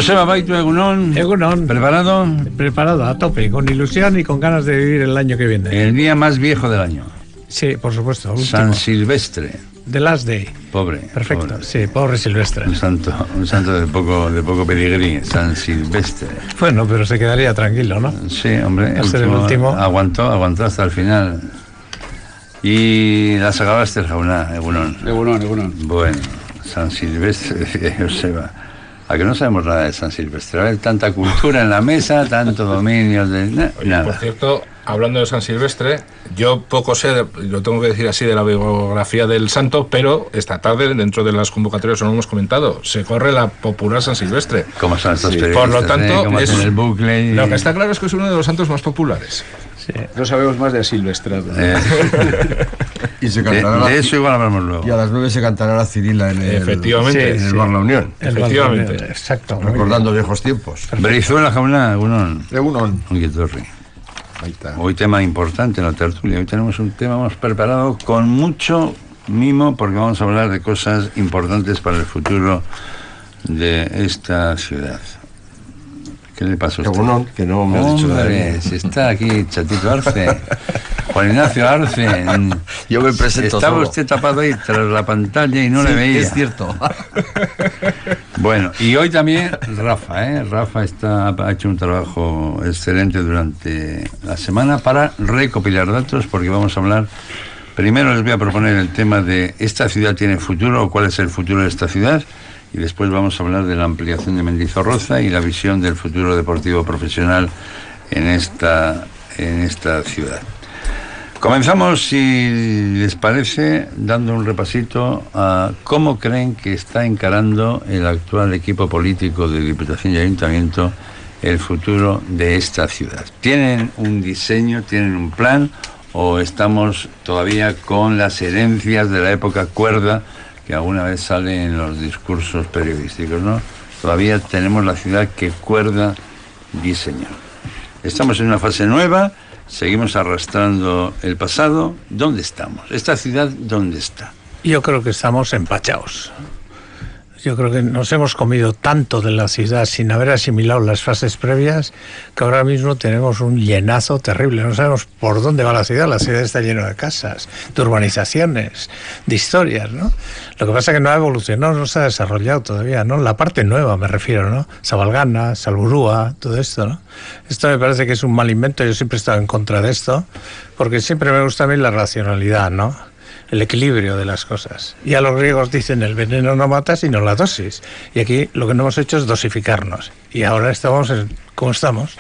Joseba Baitu, Egunon. Egunon. ¿Preparado? Preparado, a tope, con ilusión y con ganas de vivir el año que viene. El día más viejo del año. Sí, por supuesto. Último. San Silvestre. The Last Day. Pobre. Perfecto, pobre. sí, pobre Silvestre. Un santo de poco pedigrí, San Silvestre. Bueno, pero se quedaría tranquilo, ¿no? Sí, hombre. El último. Aguantó hasta el final. Y la Sagabastel Jauná, Egunon. Egunon. Bueno, San Silvestre, Joseba. ¿A que no sabemos nada de San Silvestre? A ver, tanta cultura en la mesa, tanto dominio de... nada. Por cierto, hablando de San Silvestre, yo poco sé, lo tengo que decir así, de la biografía del santo, pero esta tarde, dentro de las convocatorias, lo hemos comentado, se corre la popular San Silvestre. Como son estos Sí, periodistas, por lo tanto, como es, hacen el bucle y... lo que está claro es que es uno de los santos más populares. Sí. No sabemos más de Silvestre. Y se cantará de eso igual hablamos luego. Y a las 9 se cantará la Cirila en el, Efectivamente. en el Bar La Unión. Efectivamente. Exacto. Recordando viejos tiempos. Brizuela Jauná, Egunon. Egunon. Torri. Ahí está. Hoy tema importante en la tertulia. Hoy tenemos un tema más preparado con mucho mimo porque vamos a hablar de cosas importantes para el futuro de esta ciudad. ¿Qué le pasa a usted? Egunon, que no me has dicho nada. Hombre, si está aquí Chatito Arce, Juan Ignacio Arce. Yo me presento Estaba solo. usted tapado ahí tras la pantalla y no le veía. Es cierto. Bueno, y hoy también Rafa, Rafa ha hecho un trabajo excelente durante la semana para recopilar datos, porque vamos a hablar, primero les voy a proponer el tema de ¿esta ciudad tiene futuro o cuál es el futuro de esta ciudad? Y después vamos a hablar de la ampliación de Mendizorroza y la visión del futuro deportivo profesional en esta ciudad. Comenzamos, si les parece, dando un repasito a cómo creen que está encarando el actual equipo político de Diputación y Ayuntamiento el futuro de esta ciudad. ¿Tienen un diseño, tienen un plan o estamos todavía con las herencias de la época cuerda que alguna vez sale en los discursos periodísticos, ¿no? Todavía tenemos la ciudad que cuerda diseñó. Estamos en una fase nueva, seguimos arrastrando el pasado. ¿Dónde estamos? ¿Esta ciudad dónde está? Yo creo que estamos empachados. Yo creo que nos hemos comido tanto de la ciudad sin haber asimilado las fases previas que ahora mismo tenemos un llenazo terrible. No sabemos por dónde va la ciudad. La ciudad está llena de casas, de urbanizaciones, de historias, ¿no? Lo que pasa es que no ha evolucionado, no se ha desarrollado todavía, ¿no? La parte nueva me refiero, ¿no? Sabalgana, Salburúa, todo esto, ¿no? Esto me parece que es un mal invento. Yo siempre he estado en contra de esto porque siempre me gusta a mí la racionalidad, ¿no? El equilibrio de las cosas. Y a los griegos dicen el veneno no mata sino la dosis. Y aquí lo que no hemos hecho es dosificarnos. Y ahora estamos como estamos.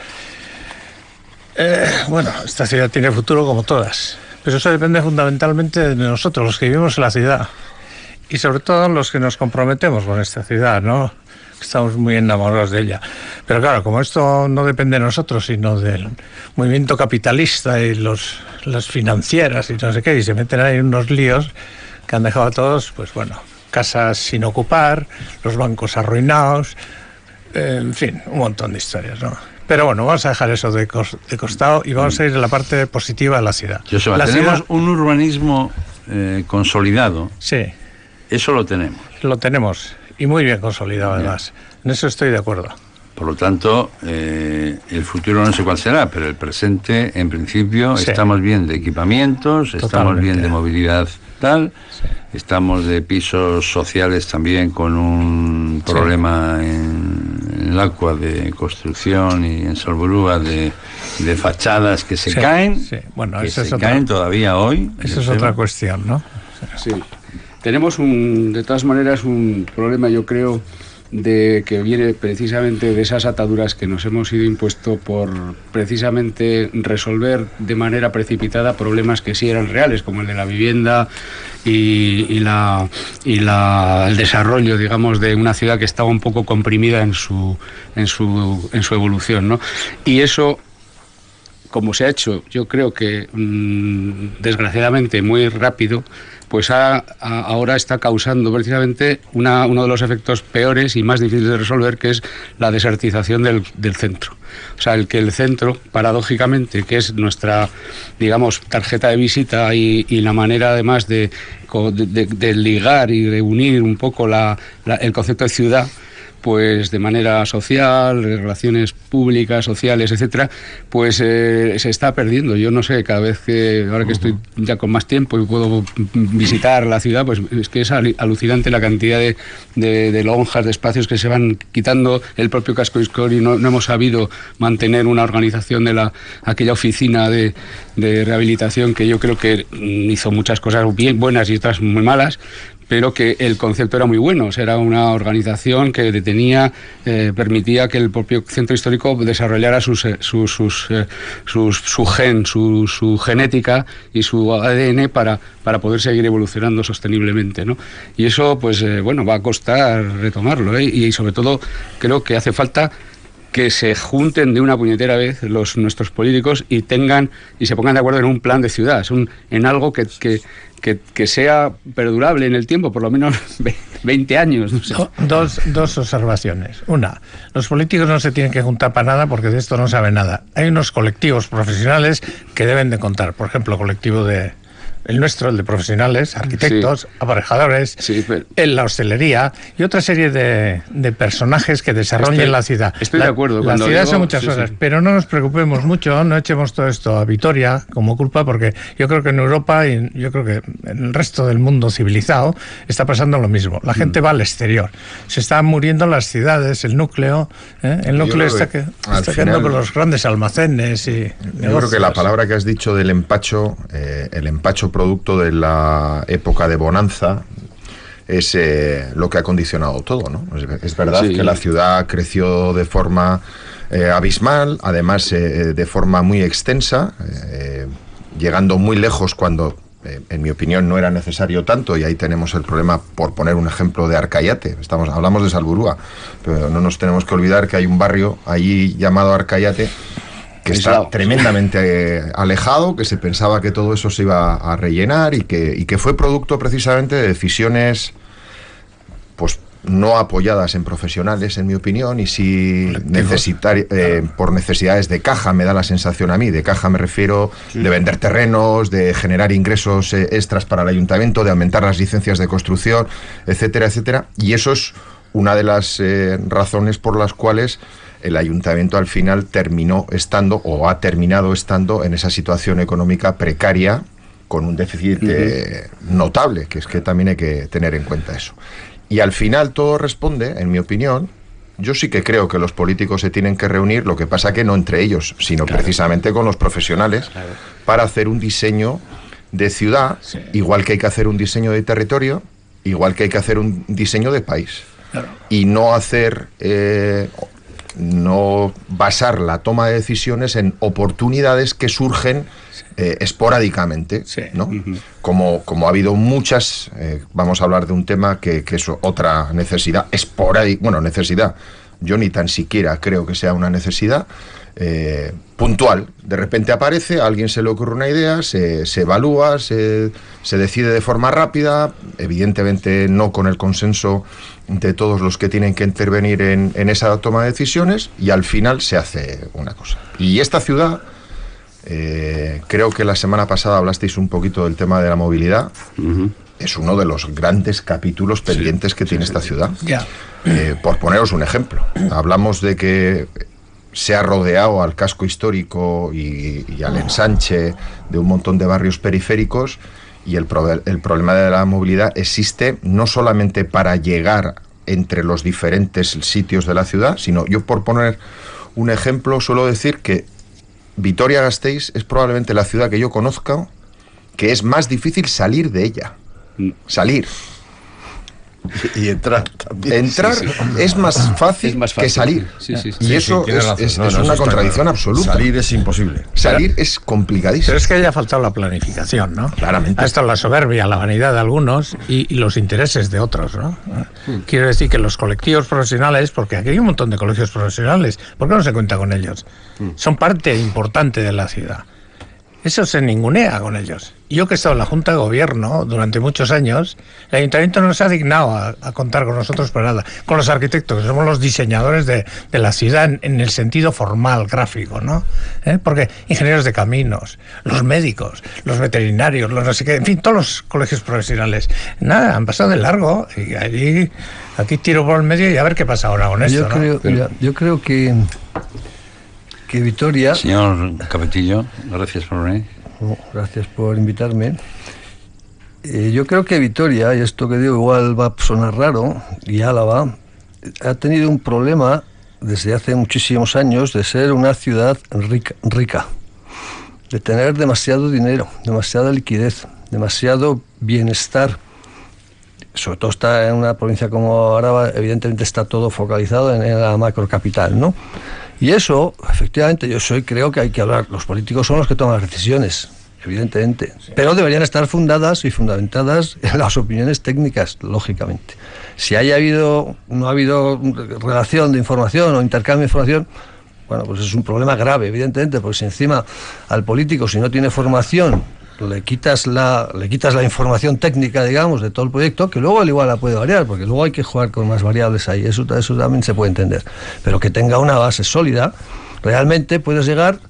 Bueno, esta ciudad tiene futuro como todas. Pero eso depende fundamentalmente de nosotros, los que vivimos en la ciudad. Y sobre todo los que nos comprometemos con esta ciudad, ¿no? Estamos muy enamorados de ella. Pero claro, como esto no depende de nosotros, sino del movimiento capitalista y las financieras y no sé qué, y se meten ahí unos líos que han dejado a todos, pues bueno, casas sin ocupar, los bancos arruinados, en fin, un montón de historias, ¿no? Pero bueno, vamos a dejar eso de costado y vamos a ir a la parte positiva de la ciudad. Joseba, la tenemos ciudad, un urbanismo consolidado. Sí, Eso lo tenemos. lo tenemos. Y muy bien consolidado, además. En eso estoy de acuerdo. Por lo tanto, el futuro no sé cuál será, pero el presente, en principio, Sí. Estamos bien de equipamientos, estamos Totalmente. bien de movilidad tal, Sí. estamos de pisos sociales también con un Sí. problema en el Acua de construcción y en Salburúa de fachadas que se Sí, caen, sí. Bueno, que esa es se otra- caen todavía hoy. Esa es otra cuestión, ¿no? Sí. Tenemos de todas maneras un problema, yo creo, de que viene precisamente de esas ataduras que nos hemos ido impuesto por precisamente resolver de manera precipitada problemas que sí eran reales, como el de la vivienda y el desarrollo, digamos, de una ciudad que estaba un poco comprimida en su evolución, ¿no? Y eso, como se ha hecho, yo creo que desgraciadamente muy rápido, pues ahora está causando precisamente uno de los efectos peores y más difíciles de resolver, que es la desertización del centro. O sea, el que el centro, paradójicamente, que es nuestra, digamos, tarjeta de visita y la manera además de ligar y de unir un poco el concepto de ciudad, pues de manera social, relaciones públicas, sociales, etcétera, pues se está perdiendo. Yo no sé, cada vez que, ahora que estoy ya con más tiempo y puedo visitar la ciudad, pues es que es alucinante la cantidad de lonjas, de espacios que se van quitando. El propio casco histórico, no hemos sabido mantener una organización de aquella oficina de rehabilitación, que yo creo que hizo muchas cosas bien buenas y otras muy malas, pero que el concepto era muy bueno. O sea, era una organización que permitía que el propio centro histórico desarrollara su genética y su ADN para poder seguir evolucionando sosteniblemente, ¿no? Y eso, pues, va a costar retomarlo, ¿eh? Y sobre todo creo que hace falta que se junten de una puñetera vez nuestros políticos y se pongan de acuerdo en un plan de ciudad, en algo que sea perdurable en el tiempo, por lo menos 20 años. No sé. Dos observaciones. Una, los políticos no se tienen que juntar para nada porque de esto no saben nada. Hay unos colectivos profesionales que deben de contar. Por ejemplo, el nuestro, el de profesionales, arquitectos, aparejadores, en la hostelería y otra serie de personajes que desarrollen la ciudad. Estoy de acuerdo. La ciudad son muchas cosas, pero no nos preocupemos mucho, no echemos todo esto a Vitoria como culpa, porque yo creo que en Europa y yo creo que en el resto del mundo civilizado está pasando lo mismo. La gente va al exterior. Se están muriendo las ciudades, el núcleo. El núcleo está quedando con los grandes almacenes y negocios. Yo creo que la palabra que has dicho del empacho, el empacho producto de la época de bonanza, es lo que ha condicionado todo, ¿no? Es verdad que la ciudad creció de forma abismal, además de forma muy extensa, llegando muy lejos cuando, en mi opinión, no era necesario tanto, y ahí tenemos el problema, por poner un ejemplo, de Arcayate. Hablamos de Salburúa, pero no nos tenemos que olvidar que hay un barrio allí llamado Arcayate que está tremendamente alejado, que se pensaba que todo eso se iba a rellenar y que fue producto precisamente de decisiones pues no apoyadas en profesionales, en mi opinión, y sí por necesidades de caja, me da la sensación a mí. De caja me refiero de vender terrenos, de generar ingresos extras para el ayuntamiento, de aumentar las licencias de construcción, etcétera, etcétera. Y eso es una de las razones por las cuales el ayuntamiento al final terminó estando, o ha terminado estando, en esa situación económica precaria, con un déficit notable, que es que también hay que tener en cuenta eso. Y al final todo responde, en mi opinión, yo sí que creo que los políticos se tienen que reunir, lo que pasa que no entre ellos, sino precisamente con los profesionales, para hacer un diseño de ciudad, igual que hay que hacer un diseño de territorio, igual que hay que hacer un diseño de país. Y no no basar la toma de decisiones en oportunidades que surgen esporádicamente, ¿no? Como ha habido muchas, vamos a hablar de un tema que es otra necesidad esporádica, necesidad, yo ni tan siquiera creo que sea una necesidad puntual. De repente aparece, a alguien se le ocurre una idea, se evalúa, se decide de forma rápida, evidentemente no con el consenso de todos los que tienen que intervenir en esa toma de decisiones, y al final se hace una cosa. Y esta ciudad, creo que la semana pasada hablasteis un poquito del tema de la movilidad. Es uno de los grandes capítulos pendientes que tiene esta ciudad. Por poneros un ejemplo, hablamos de que se ha rodeado al casco histórico y al ensanche de un montón de barrios periféricos, y el problema de la movilidad existe no solamente para llegar entre los diferentes sitios de la ciudad, sino, yo por poner un ejemplo, suelo decir que Vitoria-Gasteiz es probablemente la ciudad que yo conozco que es más difícil salir de ella. Salir. Y entrar también. Entrar es más fácil que salir. Y eso es una contradicción absoluta. Salir es imposible. Salir es complicadísimo. Pero es que haya faltado la planificación, ¿no? Claramente. Ha estado la soberbia, la vanidad de algunos y los intereses de otros, ¿no? Quiero decir que los colectivos profesionales, porque aquí hay un montón de colegios profesionales, ¿por qué no se cuenta con ellos? Son parte importante de la ciudad. Eso se ningunea con ellos. Yo, que he estado en la Junta de Gobierno durante muchos años, el Ayuntamiento no se ha dignado a contar con nosotros para nada. Con los arquitectos, que somos los diseñadores de la ciudad en el sentido formal, gráfico, ¿no? Porque ingenieros de caminos, los médicos, los veterinarios, los no sé qué, en fin, todos los colegios profesionales, nada, han pasado de largo, y allí Aquí tiro por el medio y a ver qué pasa ahora con esto. Yo creo que Vitoria... Señor Capetillo, gracias por venir. Gracias por invitarme. Yo creo que Vitoria, y esto que digo igual va a sonar raro, y Álava, ha tenido un problema desde hace muchísimos años de ser una ciudad rica, de tener demasiado dinero, demasiada liquidez, demasiado bienestar. Sobre todo está en una provincia como Araba, evidentemente está todo focalizado en la macrocapital, ¿no? Y eso, efectivamente, creo que hay que hablar. Los políticos son los que toman las decisiones, evidentemente, pero deberían estar fundadas y fundamentadas en las opiniones técnicas, lógicamente. Si no ha habido relación de información o intercambio de información, bueno, pues es un problema grave, evidentemente, porque si encima al político, si no tiene formación, le quitas la información técnica, digamos, de todo el proyecto, que luego al igual la puede variar, porque luego hay que jugar con más variables ahí, eso también se puede entender, pero que tenga una base sólida, realmente puedes llegar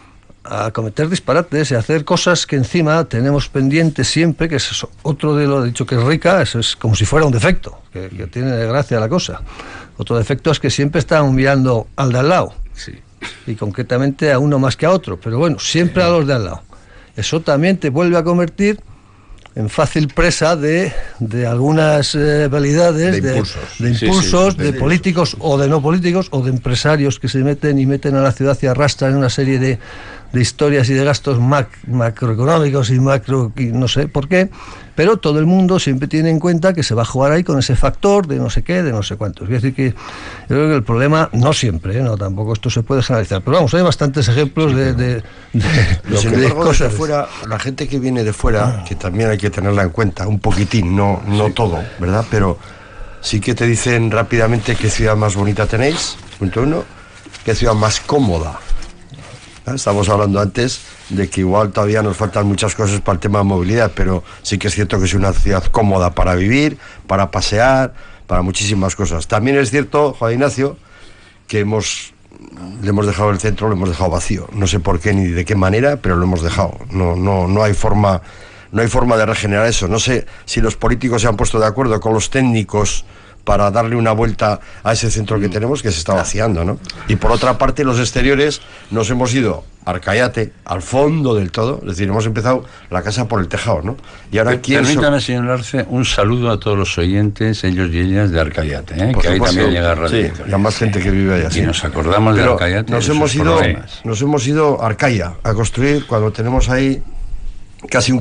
a cometer disparates y hacer cosas que encima tenemos pendientes siempre, que es otro de lo dicho que es rica, eso es como si fuera un defecto, que tiene gracia la cosa. Otro defecto es que siempre están mirando al de al lado, sí, y concretamente a uno más que a otro, pero bueno, siempre a los de al lado. Eso también te vuelve a convertir en fácil presa de algunas validades, de impulsos, de políticos o de no políticos, o de empresarios que se meten a la ciudad y arrastran una serie de historias y de gastos macroeconómicos y no sé por qué, pero todo el mundo siempre tiene en cuenta que se va a jugar ahí con ese factor de no sé qué, de no sé cuántos. Es decir, que yo creo que el problema, no siempre, no, tampoco esto se puede generalizar, pero vamos, hay bastantes ejemplos de cosas de fuera, la gente que viene de fuera, que también hay que tenerla en cuenta, un poquitín, no todo, ¿verdad? Pero sí que te dicen rápidamente qué ciudad más bonita tenéis, punto uno, qué ciudad más cómoda. Estamos hablando antes de que igual todavía nos faltan muchas cosas para el tema de movilidad, pero sí que es cierto que es una ciudad cómoda para vivir, para pasear, para muchísimas cosas. También es cierto, Juan Ignacio, que le hemos dejado el centro, lo hemos dejado vacío. No sé por qué ni de qué manera, pero lo hemos dejado. No hay forma de regenerar eso. No sé si los políticos se han puesto de acuerdo con los técnicos para darle una vuelta a ese centro que tenemos, que se está vaciando, ¿no? Y por otra parte, los exteriores nos hemos ido a Arcayate, al fondo del todo, es decir, hemos empezado la casa por el tejado, ¿no? Y ahora permítame, señor Arce, un saludo a todos los oyentes, ellos y ellas de Arcayate, que supuesto, ahí también llega Radio sí, y a más gente que vive allá. Y nos acordamos de Arcayate. Nos hemos ido a Arcaya a construir, cuando tenemos ahí casi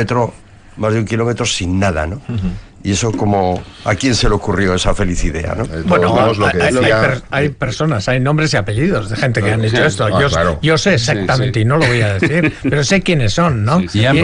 más de un kilómetro sin nada, ¿no? Y eso, como ¿a quién se le ocurrió esa feliz idea, no? Bueno, hay personas, hay nombres y apellidos de gente que han hecho esto. Yo sé exactamente, y no lo voy a decir, pero sé quiénes son, ¿no?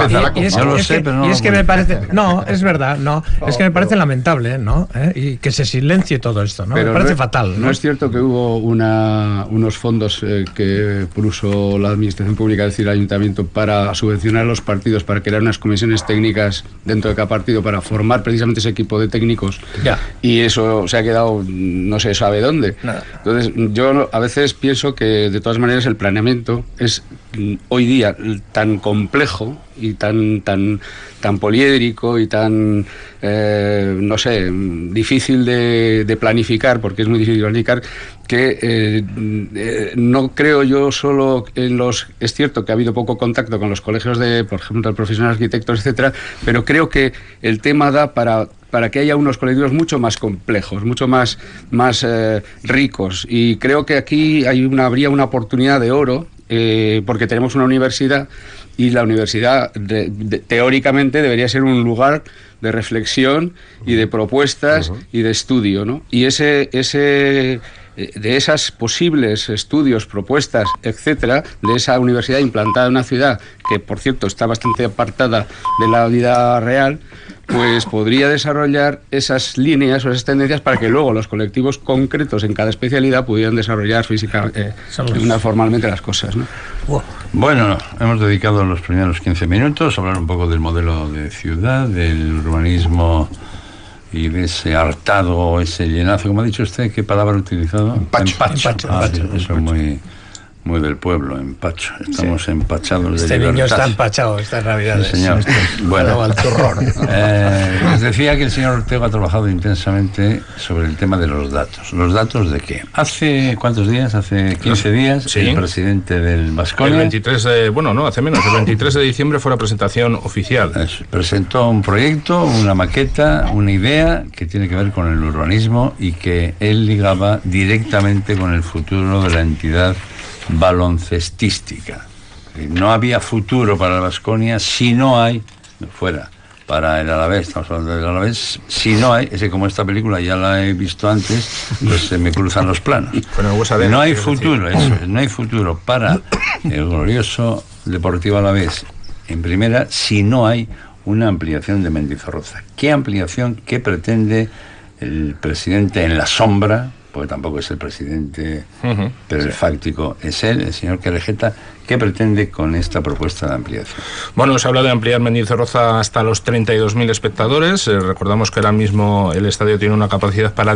Es que me parece, no, es verdad, no, es que me parece lamentable, ¿no? Y que se silencie todo esto, ¿no? Me parece fatal. ¿No es cierto que hubo unos fondos que puso la Administración Pública, es decir, el Ayuntamiento, para subvencionar a los partidos, para crear unas comisiones técnicas dentro de cada partido, para formar precisamente ese equipo de técnicos? Ya. Y eso se ha quedado no se sabe dónde. Nada. Entonces yo a veces pienso que de todas maneras el planeamiento es hoy día tan complejo y tan poliédrico y tan no sé, difícil de planificar, porque es muy difícil de planificar, que no creo yo solo en es cierto que ha habido poco contacto con los colegios de, por ejemplo, el profesional arquitectos, etcétera, pero creo que el tema da para que haya unos colectivos mucho más complejos, mucho más ricos, y creo que aquí habría una oportunidad de oro, porque tenemos una universidad, y la universidad teóricamente debería ser un lugar de reflexión y de propuestas y de estudio, ¿no? Y de esas posibles estudios, propuestas, etcétera, de esa universidad implantada en una ciudad que, por cierto, está bastante apartada de la vida real, pues podría desarrollar esas líneas o esas tendencias para que luego los colectivos concretos en cada especialidad pudieran desarrollar formalmente las cosas, ¿no? Bueno, hemos dedicado los primeros 15 minutos a hablar un poco del modelo de ciudad, del urbanismo y de ese hartado, ese llenazo, como ha dicho usted, ¿qué palabra ha utilizado? Empacho. Eso es muy, muy del pueblo, empacho. Estamos empachados de Este libertad. niño está empachado estas navidades. Sí, señor. Bueno, al turrón. Les decía que el señor Ortega ha trabajado intensamente sobre el tema de los datos. ¿Los datos de qué? Hace, ¿cuántos días? Hace 15 días, sí. El presidente del Baskonia... El 23 de... Bueno, no, hace menos. El 23 de diciembre fue la presentación oficial. Presentó un proyecto, una maqueta, una idea que tiene que ver con el urbanismo y que él ligaba directamente con el futuro de la entidad baloncestística. No había futuro para la Baskonia si no hay, fuera, para el Alavés, estamos hablando del Alavés, si no hay, ese como esta película ya la he visto antes, pues se me cruzan los planos. No hay futuro, eso es, no hay futuro para el glorioso Deportivo Alavés en primera si no hay una ampliación de Mendizorroza. ¿Qué ampliación? ¿Qué pretende el presidente en la sombra? Porque tampoco es el presidente, pero el fáctico es él, el señor Querejeta. ¿Qué pretende con esta propuesta de ampliación? Bueno, se habla de ampliar Mendizorroza hasta los 32.000 espectadores. Recordamos que ahora mismo el estadio tiene una capacidad para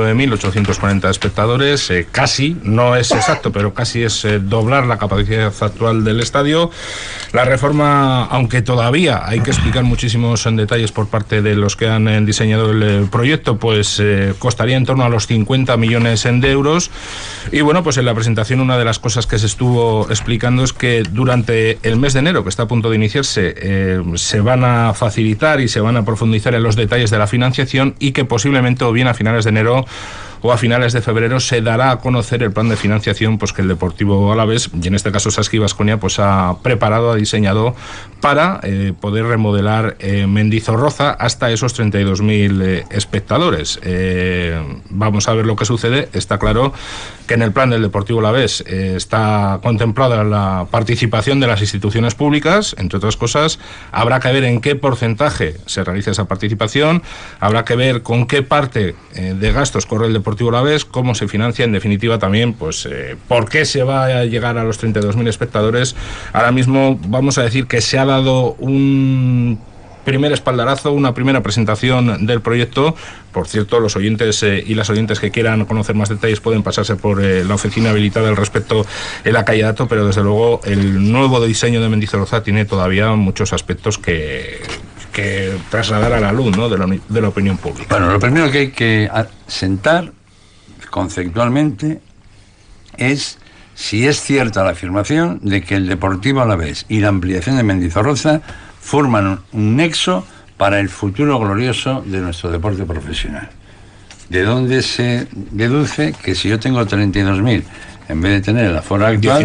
19.840 espectadores. Casi, no es exacto, pero casi es doblar la capacidad actual del estadio. La reforma, aunque todavía hay que explicar muchísimos en detalles por parte de los que han diseñado el proyecto, pues costaría en torno a los 50 millones de euros. Y bueno, pues en la presentación una de las cosas que se estuvo explicando es que durante el mes de enero, que está a punto de iniciarse, se van a facilitar y se van a profundizar en los detalles de la financiación y que posiblemente o bien a finales de enero o a finales de febrero se dará a conocer el plan de financiación pues que el Deportivo Alavés, y en este caso Saski Baskonia, pues ha preparado, ha diseñado para poder remodelar Mendizorroza hasta esos 32.000 espectadores. Vamos a ver lo que sucede. Está claro que en el plan del Deportivo Alavés está contemplada la participación de las instituciones públicas, entre otras cosas. Habrá que ver en qué porcentaje se realiza esa participación, habrá que ver con qué parte de gastos corre el Deportivo Alavés, cómo se financia, en definitiva también, pues por qué se va a llegar a los 32.000 espectadores. Ahora mismo vamos a decir que se ha dado un primer espaldarazo, una primera presentación del proyecto. Por cierto, los oyentes y las oyentes que quieran conocer más detalles pueden pasarse por la oficina habilitada al respecto en la calle Dato, pero desde luego el nuevo diseño de Mendizorroza tiene todavía muchos aspectos que trasladar a la luz, ¿no?, de la opinión pública. Bueno, lo primero que hay que sentar conceptualmente es si es cierta la afirmación de que el Deportivo Alavés y la ampliación de Mendizorroza forman un nexo para el futuro glorioso de nuestro deporte profesional. De donde se deduce que si yo tengo 32.000, en vez de tener el aforo actual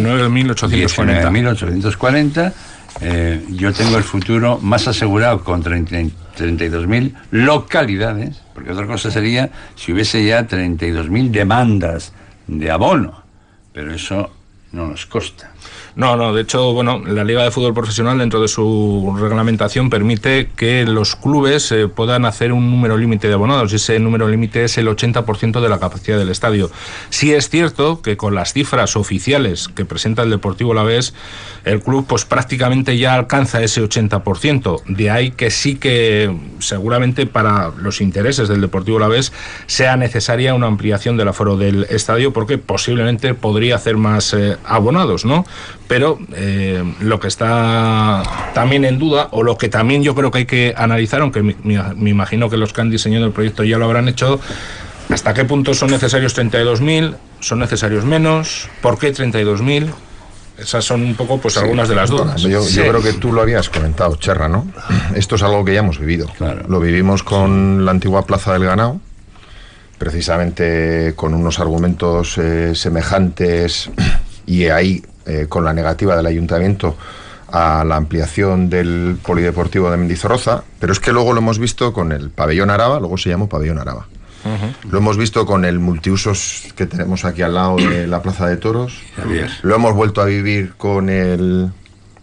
19.840, yo tengo el futuro más asegurado con 32.000 localidades, porque otra cosa sería si hubiese ya 32.000 demandas de abono, pero eso no nos consta. No, de hecho, bueno, la Liga de Fútbol Profesional, dentro de su reglamentación, permite que los clubes puedan hacer un número límite de abonados, y ese número límite es el 80% de la capacidad del estadio. Sí es cierto que con las cifras oficiales que presenta el Deportivo Alavés, el club pues prácticamente ya alcanza ese 80%. De ahí que sí que seguramente para los intereses del Deportivo Alavés sea necesaria una ampliación del aforo del estadio, porque posiblemente podría hacer más abonados, ¿no? Pero lo que está también en duda, o lo que también yo creo que hay que analizar, aunque me imagino que los que han diseñado el proyecto ya lo habrán hecho, ¿hasta qué punto son necesarios 32.000? ¿Son necesarios menos? ¿Por qué 32.000? Esas son un poco pues algunas de las dudas. Yo creo que tú lo habías comentado, Cherra, ¿no? Esto es algo que ya hemos vivido. Claro. Lo vivimos con la antigua Plaza del Ganao, precisamente con unos argumentos semejantes, y ahí con la negativa del ayuntamiento a la ampliación del polideportivo de Mendizorroza, pero es que luego lo hemos visto con el pabellón Araba, luego se llamó pabellón Araba. Lo hemos visto con el multiusos que tenemos aquí al lado de la Plaza de Toros. Lo hemos vuelto a vivir con el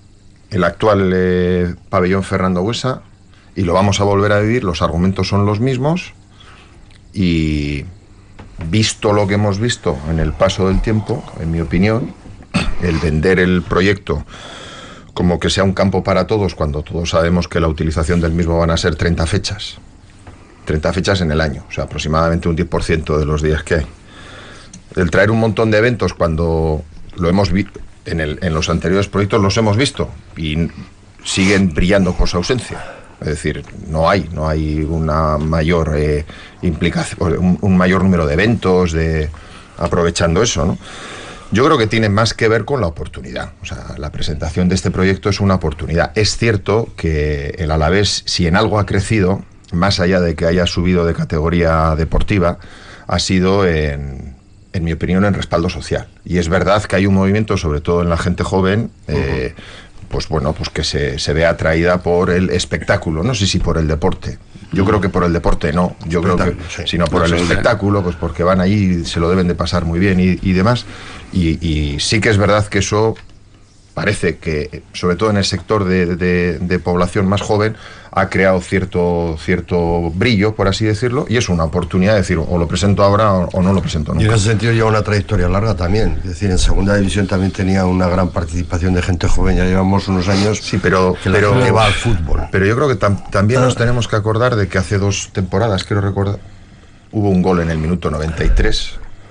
actual pabellón Fernando Buesa, y lo vamos a volver a vivir. Los argumentos son los mismos, y visto lo que hemos visto en el paso del tiempo, en mi opinión, el vender el proyecto como que sea un campo para todos, cuando todos sabemos que la utilización del mismo van a ser 30 fechas en el año, o sea, aproximadamente un 10% de los días que hay. El traer un montón de eventos cuando lo hemos visto en los anteriores proyectos, los hemos visto y siguen brillando por su ausencia. Es decir, no hay una mayor implicación, un mayor número de eventos aprovechando eso, ¿no? Yo creo que tiene más que ver con la oportunidad. O sea, la presentación de este proyecto es una oportunidad. Es cierto que el Alavés, si en algo ha crecido, más allá de que haya subido de categoría deportiva, ha sido, en mi opinión, en respaldo social. Y es verdad que hay un movimiento, sobre todo en la gente joven, pues que se ve atraída por el espectáculo. No sé si por el deporte. Yo creo que por el deporte no. Yo creo que, sino por el espectáculo, pues porque van allí, se lo deben de pasar muy bien y demás. Y sí que es verdad que eso parece que, sobre todo en el sector de población más joven, ha creado cierto brillo, por así decirlo, y es una oportunidad de decir, o lo presento ahora o no lo presento nunca. Y en ese sentido lleva una trayectoria larga también. Es decir, en segunda división también tenía una gran participación de gente joven. Ya llevamos unos años que va al fútbol. Pero yo creo que también nos tenemos que acordar de que hace 2 temporadas, quiero recordar, hubo un gol en el minuto 93.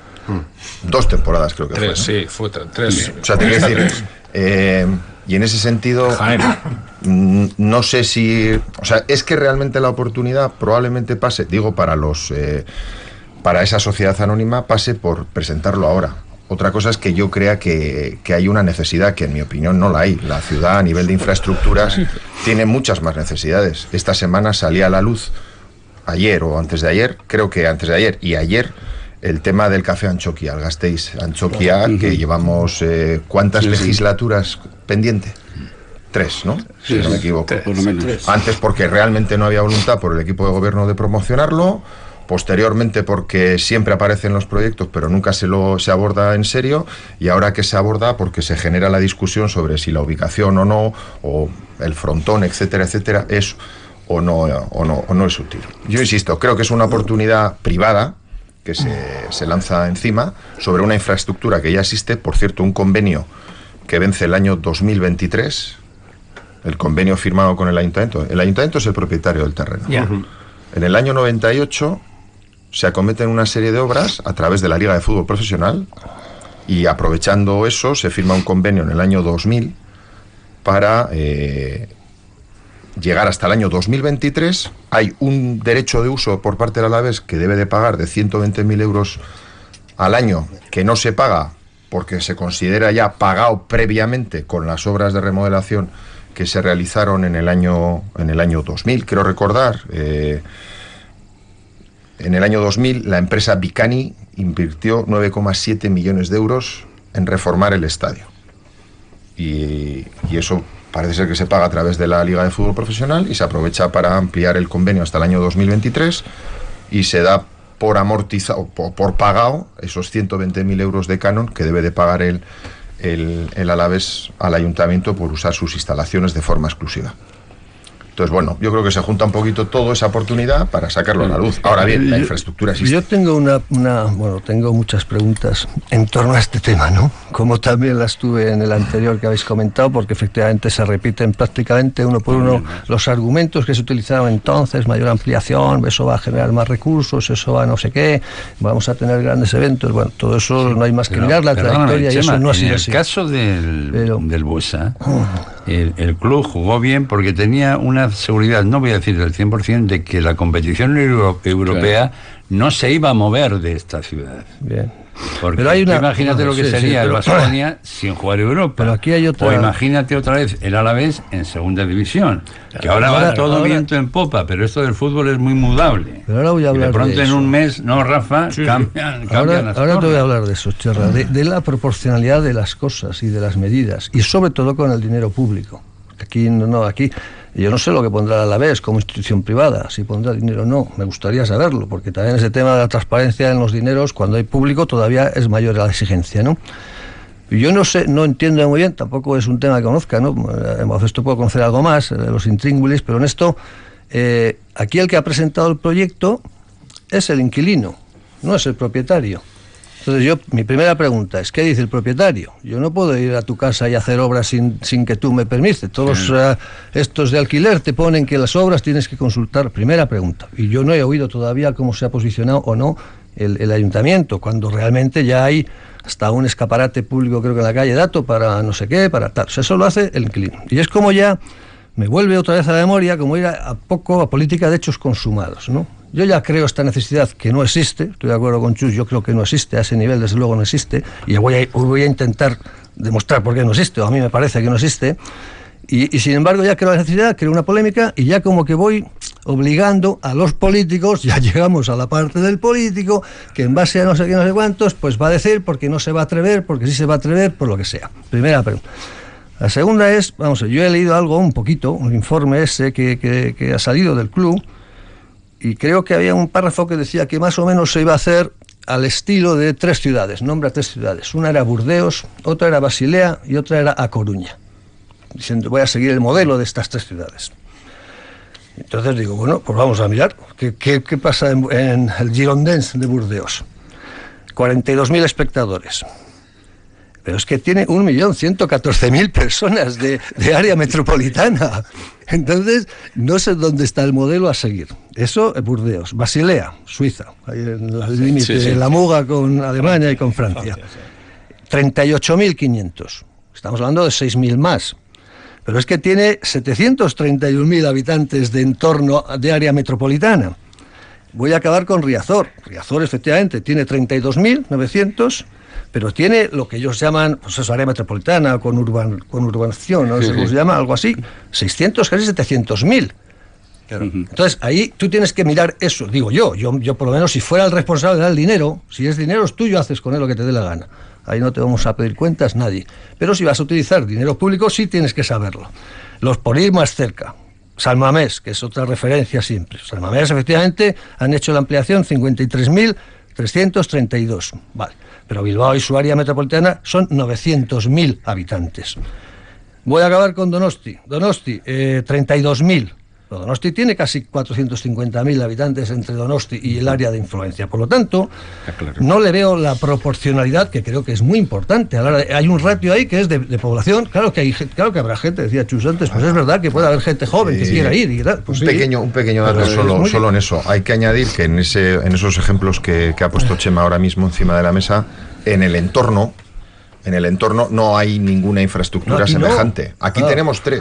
2 temporadas creo que 3, fue, ¿no? Sí, fue 3. O sea, te quiero decir... y en ese sentido, no sé si... O sea, es que realmente la oportunidad probablemente pase, digo, para esa sociedad anónima, pase por presentarlo ahora. Otra cosa es que yo crea que hay una necesidad, que en mi opinión no la hay. La ciudad, a nivel de infraestructuras, tiene muchas más necesidades. Esta semana salía a la luz, ayer o antes de ayer, creo que antes de ayer y ayer, el tema del café Antxokia, el Gasteiz Antxokia, que llevamos ¿cuántas legislaturas pendiente? 3, ¿no? Si no me equivoco. Por lo menos. Antes porque realmente no había voluntad por el equipo de gobierno de promocionarlo, posteriormente porque siempre aparecen los proyectos pero nunca se aborda en serio, y ahora que se aborda porque se genera la discusión sobre si la ubicación o no, o el frontón, etcétera, etcétera, es o no es útil. Yo insisto, creo que es una oportunidad privada que se lanza encima sobre una infraestructura que ya existe. Por cierto, un convenio que vence el año 2023, el convenio firmado con el Ayuntamiento. El Ayuntamiento es el propietario del terreno. En el año 98 se acometen una serie de obras a través de la Liga de Fútbol Profesional, y aprovechando eso se firma un convenio en el año 2000 para... llegar hasta el año 2023, hay un derecho de uso por parte del Alavés que debe de pagar de 120.000 euros al año, que no se paga porque se considera ya pagado previamente con las obras de remodelación que se realizaron en el año 2000, quiero recordar. En el año 2000 la empresa Vicani invirtió 9,7 millones de euros en reformar el estadio. Y eso parece ser que se paga a través de la Liga de Fútbol Profesional y se aprovecha para ampliar el convenio hasta el año 2023, y se da por amortizado, por pagado, esos 120.000 euros de canon que debe de pagar el Alavés al Ayuntamiento por usar sus instalaciones de forma exclusiva. Entonces, bueno, yo creo que se junta un poquito toda esa oportunidad para sacarlo a la luz. Ahora bien, la infraestructura existe. Yo tengo tengo muchas preguntas en torno a este tema, ¿no? Como también las tuve en el anterior que habéis comentado, porque efectivamente se repiten prácticamente uno por uno los argumentos que se utilizaron entonces: mayor ampliación, eso va a generar más recursos, eso va a no sé qué, vamos a tener grandes eventos. Bueno, todo eso no hay más que mirar la trayectoria, y eso no ha sido así. En el caso del Buesa, el club jugó bien porque tenía una seguridad, no voy a decir del 100%, de que la competición europea no se iba a mover de esta ciudad. Bien. Porque pero imagínate lo que sería el Baskonia sin jugar Europa. Pero aquí hay otra... O imagínate otra vez el Alavés en segunda división, que ahora va todo viento en popa, pero esto del fútbol es muy mudable. Pero ahora voy a hablar de pronto en un mes, ¿no, Rafa? Cambian las ahora te voy a hablar de eso, Cherra, de la proporcionalidad de las cosas y de las medidas, y sobre todo con el dinero público. Aquí yo no sé lo que pondrá el Alavés como institución privada, si pondrá dinero o no, me gustaría saberlo, porque también ese tema de la transparencia en los dineros, cuando hay público, todavía es mayor la exigencia, ¿no? Yo no sé, no entiendo muy bien, tampoco es un tema que conozca, ¿no? Esto puedo conocer algo más, los intríngulis, pero en esto, aquí el que ha presentado el proyecto es el inquilino, no es el propietario. Entonces mi primera pregunta es, ¿qué dice el propietario? Yo no puedo ir a tu casa y hacer obras sin que tú me permites. Todos estos de alquiler te ponen que las obras tienes que consultar. Primera pregunta. Y yo no he oído todavía cómo se ha posicionado o no el ayuntamiento, cuando realmente ya hay hasta un escaparate público, creo que en la calle Dato, para no sé qué, para tal. O sea, eso lo hace el inquilino. Y es como ya me vuelve otra vez a la memoria, como ir a política de hechos consumados, ¿no? Yo ya creo esta necesidad que no existe, estoy de acuerdo con Chus, yo creo que no existe, a ese nivel desde luego no existe, y voy a intentar demostrar por qué no existe, o a mí me parece que no existe, y sin embargo ya creo la necesidad, creo una polémica, y ya como que voy obligando a los políticos, ya llegamos a la parte del político, que en base a no sé qué, no sé cuántos, pues va a decir porque no se va a atrever, porque sí se va a atrever, por lo que sea. Primera pregunta. La segunda es, vamos, yo he leído algo, un poquito, un informe ese que ha salido del club, y creo que había un párrafo que decía que más o menos se iba a hacer al estilo de 3 ciudades, nombra 3 ciudades. Una era Burdeos, otra era Basilea y otra era A Coruña. Diciendo, voy a seguir el modelo de estas 3 ciudades. Entonces digo, bueno, pues vamos a mirar qué pasa en el Girondins de Burdeos. 42.000 espectadores. Pero es que tiene 1.114.000 personas de área metropolitana. Entonces, no sé dónde está el modelo a seguir. Eso es Burdeos. Basilea, Suiza, ahí en el límite de la Muga con Alemania y con Francia. 38.500. Estamos hablando de 6.000 más. Pero es que tiene 731.000 habitantes de entorno de área metropolitana. Voy a acabar con Riazor. Riazor, efectivamente, tiene 32.900, pero tiene lo que ellos llaman, pues eso, área metropolitana, con urbanización, ¿no? Se llama algo así, 600, casi 700.000. Claro. Entonces, ahí tú tienes que mirar eso, digo yo por lo menos, si fuera el responsable de dar el dinero, si es dinero es tuyo, haces con él lo que te dé la gana. Ahí no te vamos a pedir cuentas nadie. Pero si vas a utilizar dinero público, sí tienes que saberlo. Los por ir más cerca. San Mamés, que es otra referencia siempre. San Mamés, efectivamente, han hecho la ampliación 53.332. Vale. Pero Bilbao y su área metropolitana son 900.000 habitantes. Voy a acabar con Donosti. Donosti, 32.000. Donosti tiene casi 450.000 habitantes entre Donosti y el área de influencia. Por lo tanto, no le veo la proporcionalidad, que creo que es muy importante. Hay un ratio ahí que es de población. Claro que habrá gente, decía Chus antes, pues es verdad que puede haber gente joven que quiera ir. Y tal, pues un pequeño dato solo en eso. Hay que añadir que en esos ejemplos que ha puesto Chema ahora mismo encima de la mesa, en el entorno no hay ninguna infraestructura semejante. Aquí tenemos 3.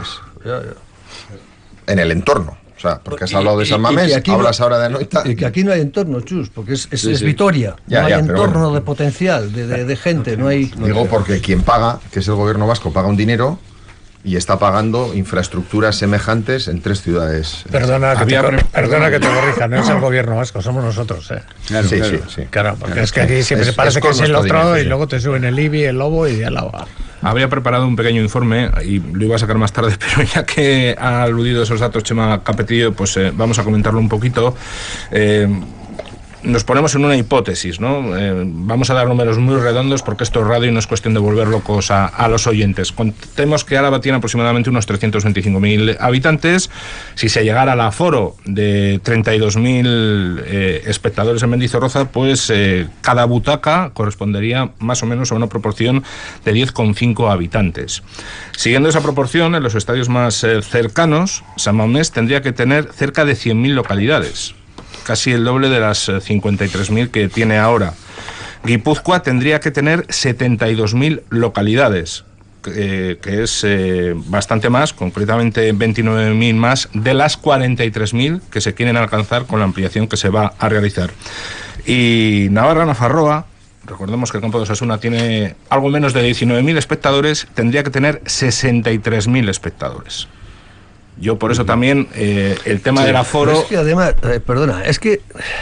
En el entorno, o sea, porque has hablado de San Mamés, hablas ahora de Anoeta. Y que aquí no hay entorno, Chus, porque es Vitoria, no hay entorno de potencial, de gente, no hay... Digo porque quien paga, que es el gobierno vasco, paga un dinero y está pagando infraestructuras semejantes en 3 ciudades. Perdona que te corrija, no es el gobierno vasco, somos nosotros, Claro, sí. Claro, porque es que aquí siempre parece que es el otro y luego te suben el IBI, el Lobo y ya la va. Había preparado un pequeño informe y lo iba a sacar más tarde, pero ya que ha aludido esos datos Chema Capetillo, pues vamos a comentarlo un poquito. Nos ponemos en una hipótesis, ¿no? Vamos a dar números muy redondos porque esto es radio y no es cuestión de volver locos a los oyentes. Contemos que Álava tiene aproximadamente unos 325.000 habitantes. Si se llegara al aforo de 32.000 espectadores en Mendizorroza, pues cada butaca correspondería más o menos a una proporción de 10,5 habitantes. Siguiendo esa proporción, en los estadios más cercanos, San Mamés tendría que tener cerca de 100.000 localidades. Casi el doble de las 53.000 que tiene ahora. Guipúzcoa tendría que tener 72.000 localidades, que es bastante más, concretamente 29.000 más de las 43.000 que se quieren alcanzar con la ampliación que se va a realizar. Y Navarra-Nafarroa, recordemos que el campo de Osasuna tiene algo menos de 19.000 espectadores, tendría que tener 63.000 espectadores. Yo por eso también el tema del aforo... Es que además, es que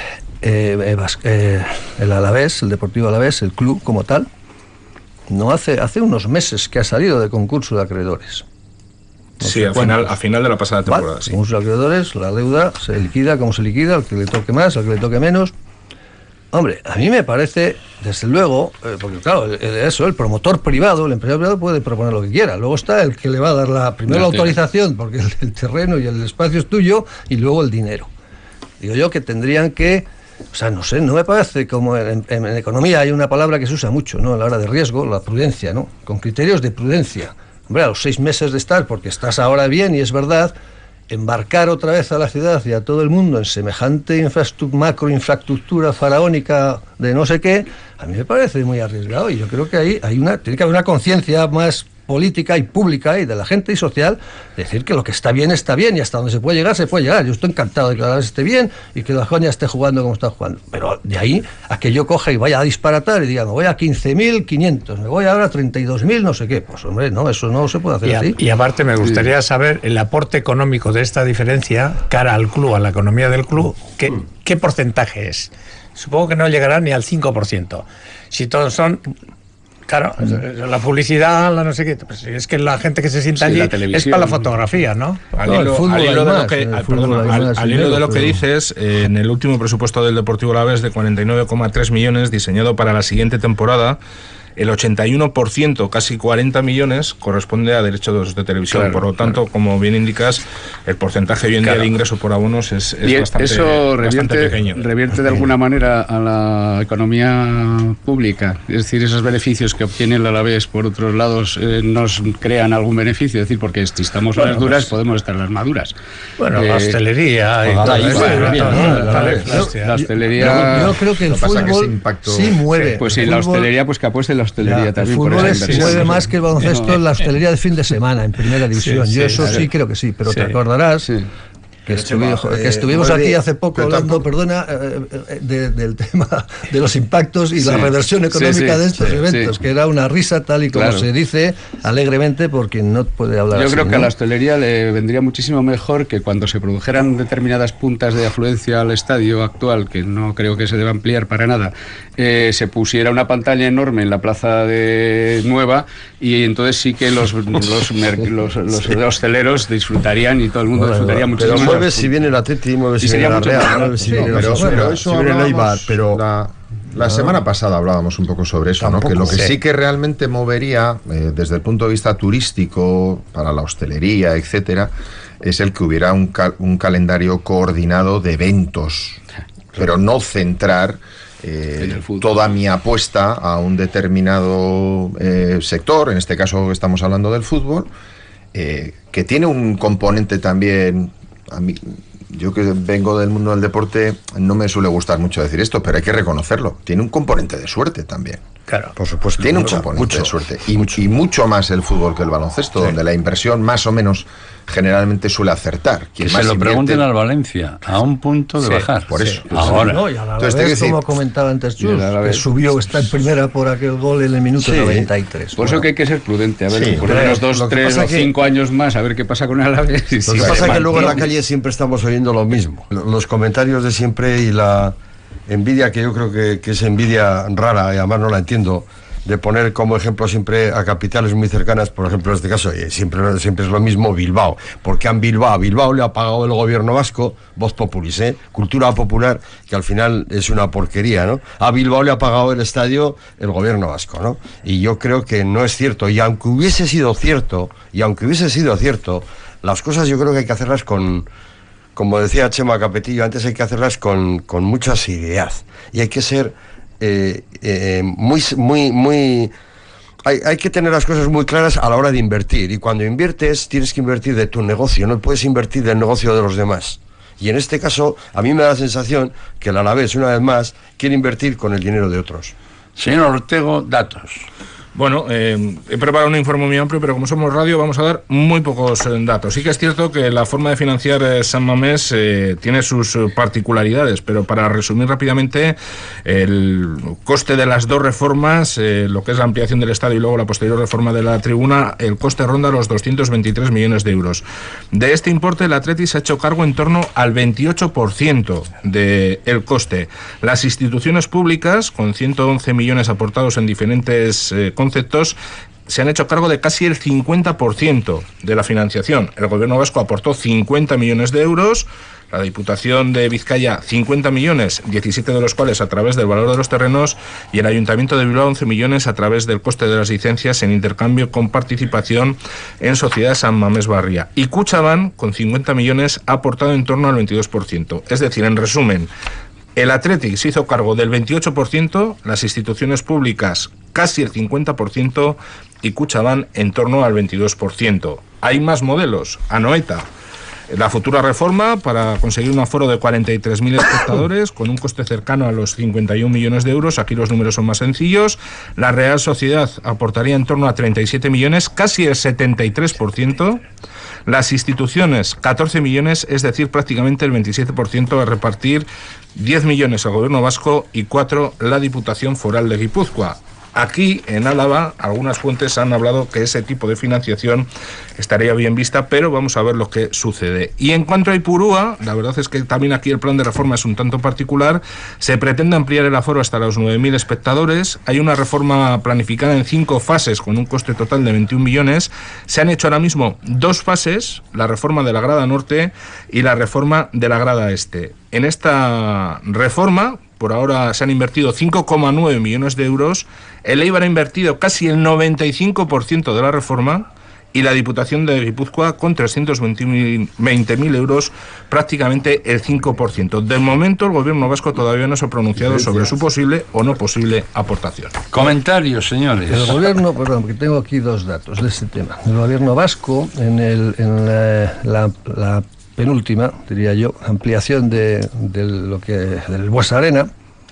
el Alavés, el Deportivo Alavés, el club como tal, no hace unos meses que ha salido de concurso de acreedores. Sí, a final de la pasada temporada. Sí. Concurso de acreedores, la deuda se liquida como se liquida, al que le toque más, al que le toque menos. Hombre, a mí me parece, desde luego, porque claro, el promotor privado, el empresario privado puede proponer lo que quiera. Luego está el que le va a dar la autorización, porque el terreno y el espacio es tuyo, y luego el dinero. Digo yo que tendrían que, o sea, no sé, no me parece como en economía hay una palabra que se usa mucho, ¿no? A la hora de riesgo, la prudencia, ¿no? Con criterios de prudencia. Hombre, a los 6 meses de estar, porque estás ahora bien y es verdad, embarcar otra vez a la ciudad y a todo el mundo en semejante macroinfraestructura faraónica de no sé qué, a mí me parece muy arriesgado, y yo creo que ahí tiene que haber una conciencia más política y pública y de la gente y social, decir que lo que está bien y hasta donde se puede llegar. Yo estoy encantado de que la Alavés esté bien y que la Jonia esté jugando como está jugando, pero de ahí a que yo coja y vaya a disparatar y diga, me voy a 15.500, me voy ahora a 32.000 no sé qué, pues hombre, no, eso no se puede hacer así. Y aparte me gustaría saber el aporte económico de esta diferencia cara al club, a la economía del club, ¿qué porcentaje es? Supongo que no llegará ni al 5%. Si todos son... Claro, la publicidad, la no sé qué, pues es que la gente que se sienta allí es para la fotografía, ¿no? Al hilo de lo que dices, en el último presupuesto del Deportivo Alavés de 49,3 millones diseñado para la siguiente temporada, el 81%, casi 40 millones, corresponde a derechos de televisión. Por lo tanto, como bien indicas, el porcentaje hoy en día de ingreso por abonos es bastante pequeño. Revierte de alguna manera a la economía pública. Es decir, esos beneficios que obtiene el Alavés por otros lados nos crean algún beneficio. Es decir, porque si estamos en las duras, podemos estar en las maduras. Bueno, la hostelería y todo eso. La hostelería... Yo creo que el fútbol sí mueve. Pues sí, la hostelería, pues que apueste la hostelería también. El fútbol se mueve más que el baloncesto en la hostelería de fin de semana, en primera división. Yo eso sí creo que sí, pero te acordarás que estuvimos aquí hace poco hablando, del tema de los impactos y la reversión económica de estos eventos, que era una risa tal y como se dice alegremente, porque no puede hablar así. Yo creo que a la hostelería le vendría muchísimo mejor que cuando se produjeran determinadas puntas de afluencia al estadio actual, que no creo que se deba ampliar para nada, se pusiera una pantalla enorme en la plaza de Nueva, y entonces sí que los hosteleros disfrutarían y todo el mundo disfrutaría muchísimo. Pero mueve si viene el Atleti, mueve si viene la Real, mueve si viene el Eibar, pero la semana pasada hablábamos un poco sobre eso, ¿no? Que lo que sí que realmente movería desde el punto de vista turístico para la hostelería, etcétera, es el que hubiera un calendario coordinado de eventos, pero no centrar toda mi apuesta a un determinado sector. En este caso estamos hablando del fútbol, que tiene un componente también. A mí, yo que vengo del mundo del deporte, no me suele gustar mucho decir esto, pero hay que reconocerlo. Tiene un componente de suerte también. Claro, por supuesto. Tiene un componente de suerte. Y mucho más el fútbol que el baloncesto, donde la inversión más o menos generalmente suele acertar. Que se lo pregunten al Valencia, a un punto de bajar. Por eso. Ahora. No, y a la vez, como comentaba antes Chus, que subió, está en primera por aquel gol en el minuto 93. Por eso que hay que ser prudente, a ver, por unos 2, 3 o 5 años más, a ver qué pasa con el Alavés. Lo que pasa es que luego en la calle siempre estamos oyendo lo mismo. Los comentarios de siempre y la envidia, que yo creo que es envidia rara, y además no la entiendo, de poner como ejemplo siempre a capitales muy cercanas, por ejemplo en este caso siempre es lo mismo, Bilbao. Porque a Bilbao le ha pagado el gobierno vasco, voz populis, cultura popular, que al final es una porquería, ¿no? A Bilbao le ha pagado el estadio el gobierno vasco, ¿no? Y yo creo que no es cierto, y aunque hubiese sido cierto, las cosas yo creo que hay que hacerlas como decía Chema Capetillo antes, hay que hacerlas con mucha seriedad, y hay que ser hay que tener las cosas muy claras a la hora de invertir, y cuando inviertes tienes que invertir de tu negocio, no puedes invertir del negocio de los demás. Y en este caso a mí me da la sensación que el Alavés, una vez más, quiere invertir con el dinero de otros. Señor Ortego, datos. Bueno, he preparado un informe muy amplio, pero como somos radio vamos a dar muy pocos datos. Sí que es cierto que la forma de financiar San Mamés tiene sus particularidades, pero para resumir rápidamente, el coste de las dos reformas, lo que es la ampliación del estadio y luego la posterior reforma de la tribuna, el coste ronda los 223 millones de euros. De este importe, el Atleti se ha hecho cargo en torno al 28% del coste. Las instituciones públicas, con 111 millones aportados en diferentes conceptos, se han hecho cargo de casi el 50% de la financiación. El gobierno vasco aportó 50 millones de euros, la Diputación de Vizcaya 50 millones, 17 de los cuales a través del valor de los terrenos, y el Ayuntamiento de Bilbao 11 millones a través del coste de las licencias en intercambio con participación en Sociedad San Mamés Barria. Y Kutxabank, con 50 millones, ha aportado en torno al 22%. Es decir, en resumen, el Athletic se hizo cargo del 28%, las instituciones públicas casi el 50% y Kutxabank en torno al 22%. Hay más modelos. Anoeta La futura reforma, para conseguir un aforo de 43.000 espectadores, con un coste cercano a los 51 millones de euros, aquí los números son más sencillos. La Real Sociedad aportaría en torno a 37 millones, casi el 73%. Las instituciones, 14 millones, es decir, prácticamente el 27%, a repartir 10 millones al Gobierno vasco y 4 la Diputación Foral de Guipúzcoa. Aquí, en Álava, algunas fuentes han hablado que ese tipo de financiación estaría bien vista, pero vamos a ver lo que sucede. Y en cuanto a Ipurúa, la verdad es que también aquí el plan de reforma es un tanto particular. Se pretende ampliar el aforo hasta los 9.000 espectadores. Hay una reforma planificada en 5 fases con un coste total de 21 millones. Se han hecho ahora mismo 2 fases, la reforma de la grada norte y la reforma de la grada este. En esta reforma, por ahora se han invertido 5,9 millones de euros, el Eibar ha invertido casi el 95% de la reforma y la Diputación de Guipúzcoa con 320.000 euros, prácticamente el 5%. De momento el Gobierno vasco todavía no se ha pronunciado sobre su posible o no posible aportación. Comentarios, señores. El Gobierno, perdón, porque tengo aquí 2 datos de este tema. El Gobierno vasco, en la penúltima, diría yo, ampliación del Buesa Arena,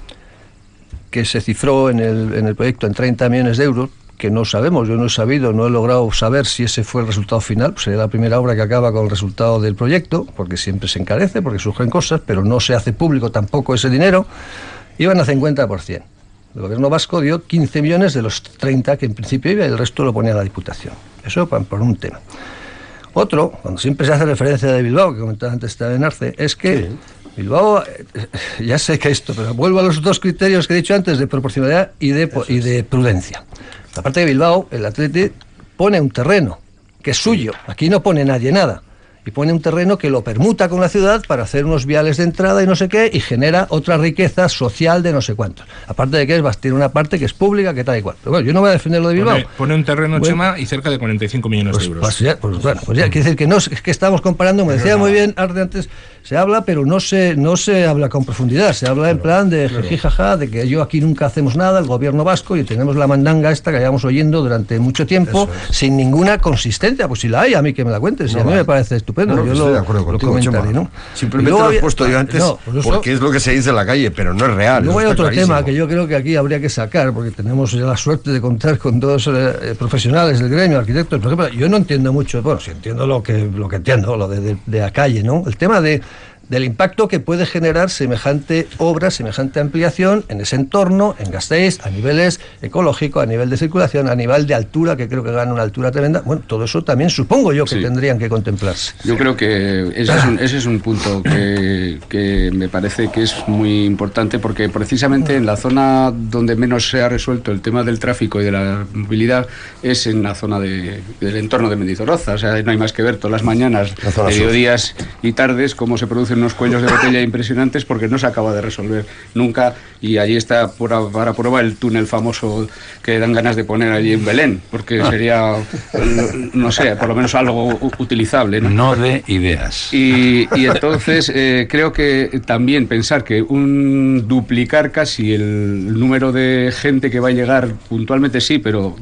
que se cifró en el proyecto en 30 millones de euros, que no sabemos, yo no he sabido, no he logrado saber si ese fue el resultado final, pues sería la primera obra que acaba con el resultado del proyecto, porque siempre se encarece, porque surgen cosas, pero no se hace público tampoco ese dinero, iban a 50%. El Gobierno vasco dio 15 millones de los 30 que en principio iba y el resto lo ponía la Diputación. Eso por un tema. Otro, cuando siempre se hace referencia de Bilbao, que comentaba antes también Arce, es que sí. Bilbao, ya sé que esto, pero vuelvo a los 2 criterios que he dicho antes, de proporcionalidad y de prudencia. Aparte de Bilbao, el Atleti pone un terreno que es suyo, aquí no pone nadie nada, y pone un terreno que lo permuta con la ciudad para hacer unos viales de entrada y no sé qué, y genera otra riqueza social de no sé cuántos. Aparte de que tiene una parte que es pública, que tal y cual. Pero bueno, yo no voy a defender lo de Bilbao. Pone un terreno, bueno, Chema, y cerca de 45 millones de euros. Pues ya, quiere decir que no es que estamos comparando, me decía muy bien Arde antes, se habla, pero no se habla con profundidad, se habla en plan de jijaja, de que yo aquí nunca hacemos nada, el Gobierno vasco, y tenemos la mandanga esta que llevamos oyendo durante mucho tiempo, sin ninguna consistencia. Pues si la hay, a mí que me la cuentes, a mí me parece estupendo. No, yo estoy de acuerdo contigo, Chema, ¿no? Simplemente lo he puesto yo antes porque es lo que se dice en la calle, pero no es real. Luego hay otro tema que yo creo que aquí habría que sacar, porque tenemos ya la suerte de contar con 2 profesionales del gremio, arquitectos. Por ejemplo, yo no entiendo mucho, bueno, sí entiendo lo que entiendo, lo de la calle, ¿no? El tema del impacto que puede generar semejante obra, semejante ampliación en ese entorno, en Gasteiz, a niveles ecológicos, a nivel de circulación, a nivel de altura, que creo que gana una altura tremenda. Bueno, todo eso también supongo yo que tendrían que contemplarse. Yo creo que ese es un punto que me parece que es muy importante, porque precisamente en la zona donde menos se ha resuelto el tema del tráfico y de la movilidad es en la zona del entorno de Mendizorroza. O sea, no hay más que ver todas las mañanas, mediodías y tardes cómo se producen unos cuellos de botella impresionantes, porque no se acaba de resolver nunca, y allí está para prueba el túnel famoso que dan ganas de poner allí en Belén, porque sería, no sé, por lo menos algo utilizable, no de ideas. Y entonces creo que también pensar que duplicar casi el número de gente que va a llegar puntualmente, sí, pero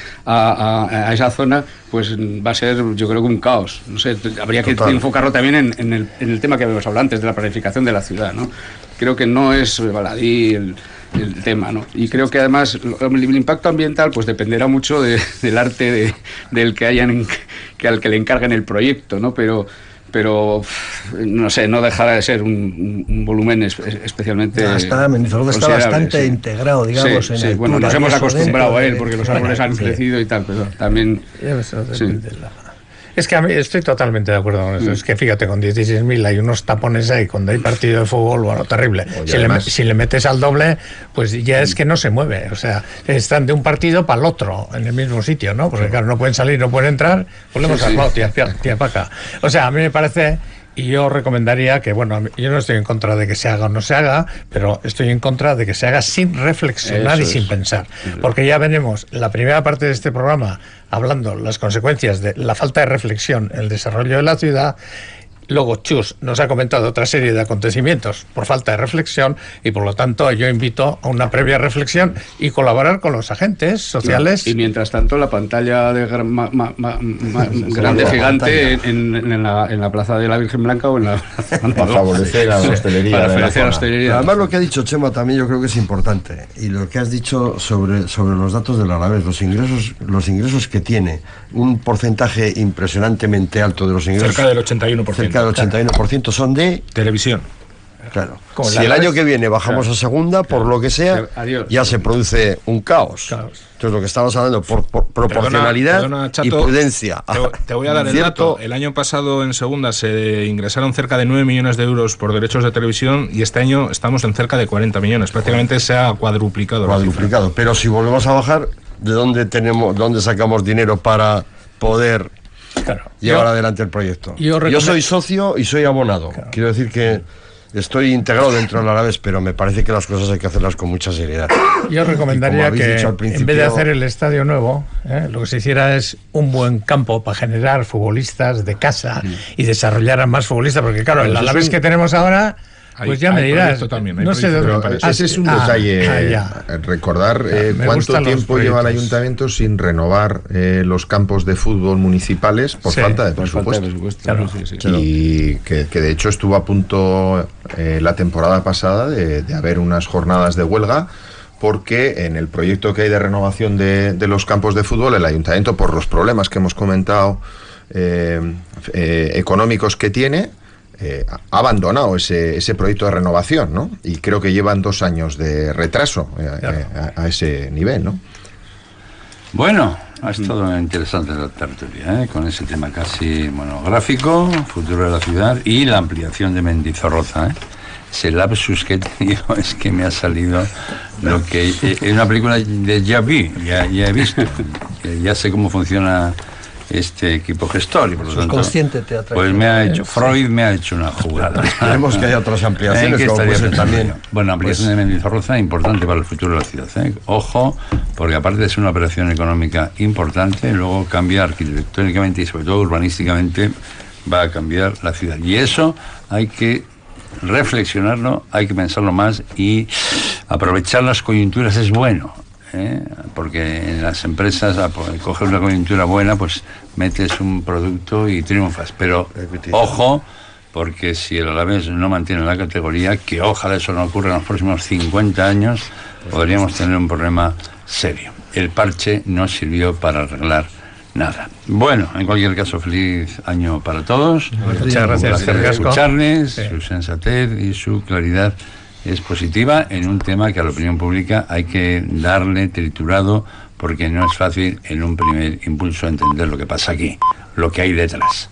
a esa zona, pues va a ser, yo creo que un caos. No sé, habría que enfocarlo también en el tema que habíamos hablado antes, de la planificación de la ciudad, ¿no? Creo que no es baladí el tema, ¿no? Y creo que además el impacto ambiental pues dependerá mucho del arte del que al que le encarguen el proyecto, ¿no? Pero no sé, no dejará de ser un volumen especialmente Mendizorroza está bastante integrado, digamos, en el bueno, nos hemos acostumbrado a él porque los árboles han crecido y tal, pero también Es que a mí estoy totalmente de acuerdo con eso. Es que fíjate, con 16.000 hay unos tapones ahí, cuando hay partido de fútbol, bueno, terrible. Si le metes al doble, pues ya es que no se mueve. O sea, están de un partido para el otro, en el mismo sitio, ¿no? Porque claro, no pueden salir, no pueden entrar, pues le hemos armado, tía para acá. O sea, a mí me parece... Y yo recomendaría que, bueno, yo no estoy en contra de que se haga o no se haga, pero estoy en contra de que se haga sin reflexionar y sin pensar. Porque ya veremos la primera parte de este programa hablando las consecuencias de la falta de reflexión en el desarrollo de la ciudad, Luego Chus nos ha comentado otra serie de acontecimientos por falta de reflexión y por lo tanto yo invito a una previa reflexión y colaborar con los agentes sociales. Claro. Y mientras tanto la pantalla de grande gigante en la Plaza de la Virgen Blanca o en la plaza para favorecer a la hostelería. Para favorecer a la hostelería. Además lo que ha dicho Chema también yo creo que es importante, y lo que has dicho sobre los datos del Alavés, los ingresos que tiene, un porcentaje impresionantemente alto de los ingresos. Cerca del 81%. Cerca del 81% son de televisión. Claro. Si el año que viene bajamos a segunda, por lo que sea, ya se produce un caos. Entonces lo que estamos hablando por proporcionalidad perdona, Chato, y prudencia. Te voy a dar el dato. El año pasado en segunda se ingresaron cerca de 9 millones de euros por derechos de televisión y este año estamos en cerca de 40 millones. Prácticamente se ha cuadruplicado. Pero si volvemos a bajar, ¿de dónde sacamos dinero para poder llevar adelante el proyecto? Yo soy socio y soy abonado. Quiero decir que estoy integrado dentro del Alavés, pero me parece que las cosas hay que hacerlas con mucha seriedad. Yo recomendaría que en vez de hacer el estadio nuevo, lo que se hiciera es un buen campo para generar futbolistas de casa y desarrollar a más futbolistas, porque claro, el Alavés que tenemos ahora... Pues ya me dirás, no sé de dónde. Ese es un detalle, recordar cuánto tiempo lleva el ayuntamiento sin renovar los campos de fútbol municipales por falta de presupuesto. Claro. Y que de hecho estuvo a punto la temporada pasada de haber unas jornadas de huelga, porque en el proyecto que hay de renovación de los campos de fútbol, el ayuntamiento, por los problemas que hemos comentado económicos que tiene, ha abandonado ese proyecto de renovación, ¿no? Y creo que llevan 2 años de retraso a ese nivel, ¿no? Bueno, ha estado interesante la tertulia, con ese tema casi monográfico, futuro de la ciudad y la ampliación de Mendizorroza, Ese lapsus que he tenido es que me ha salido lo que es una película de ya he visto, ya sé cómo funciona este equipo gestor y por lo tanto pues Freud me ha hecho una jugada. Esperemos que haya otras ampliaciones que estaría también. Bueno, ampliación de Mendizorroza importante para el futuro de la ciudad, Ojo, porque aparte de ser una operación económica importante, luego cambia arquitectónicamente y sobre todo urbanísticamente va a cambiar la ciudad, y eso hay que reflexionarlo, hay que pensarlo más, y aprovechar las coyunturas es bueno. Porque en las empresas, a coger una coyuntura buena, pues metes un producto y triunfas, pero ojo, porque si el Alavés no mantiene la categoría, que ojalá eso no ocurra en los próximos 50 años, podríamos tener un problema serio. El parche no sirvió para arreglar nada. Bueno, en cualquier caso, feliz año para todos. Muchas gracias por escucharles, su sensatez y su claridad es positiva en un tema que a la opinión pública hay que darle triturado, porque no es fácil en un primer impulso entender lo que pasa aquí, lo que hay detrás.